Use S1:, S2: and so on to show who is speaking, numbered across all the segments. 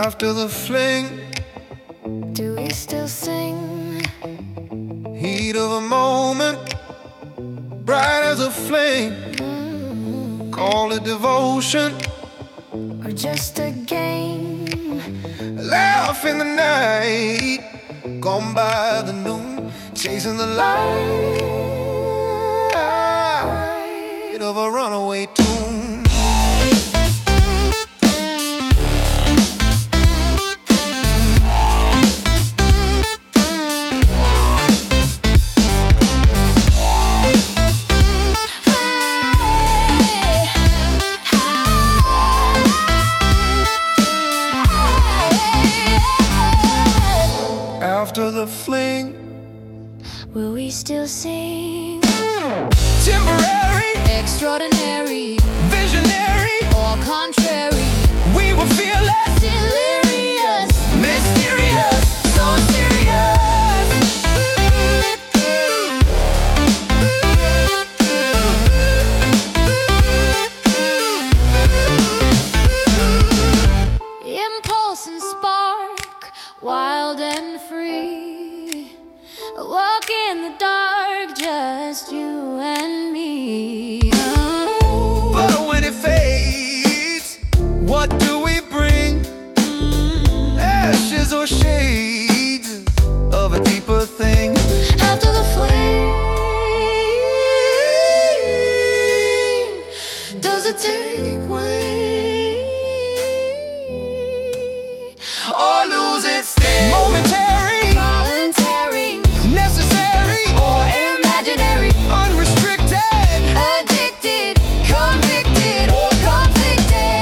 S1: After the fling,
S2: do we still sing?
S1: Heat of a moment, bright as a flame. Call it devotion,
S2: Or just a game?
S1: laugh in the night, gone by the noon, chasing the light of a runaway tune. After the fling,
S2: Will we still sing?
S1: temporary,
S2: Extraordinary
S1: visionary,
S2: or contrary?
S1: we were fearless,
S2: Delirious,
S1: mysterious, so serious.
S2: impulse and spark, wild and free. A walk in the dark, just you and me.
S1: But when it fades, what do we bring? Ashes or shades of a deeper thing?
S2: After the flame, does it take way
S1: Or lose its sting? Momentary,
S2: voluntary
S1: necessary,
S2: or imaginary?
S1: unrestricted.
S2: Addicted, convicted or conflicted?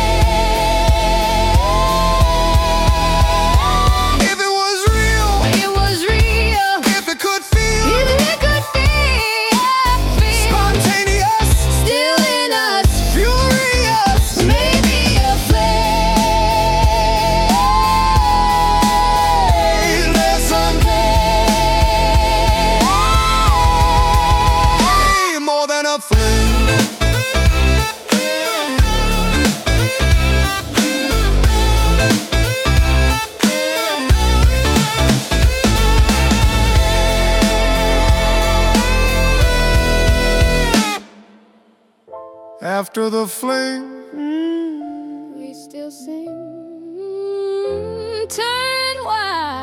S1: If it was real,
S2: It was real,
S1: if it could feel
S2: if it could feel
S1: spontaneous,
S2: still in us,
S1: furious,
S2: maybe a flame.
S1: listen, more than a flame. After the flame,
S2: We still sing. Turn wide.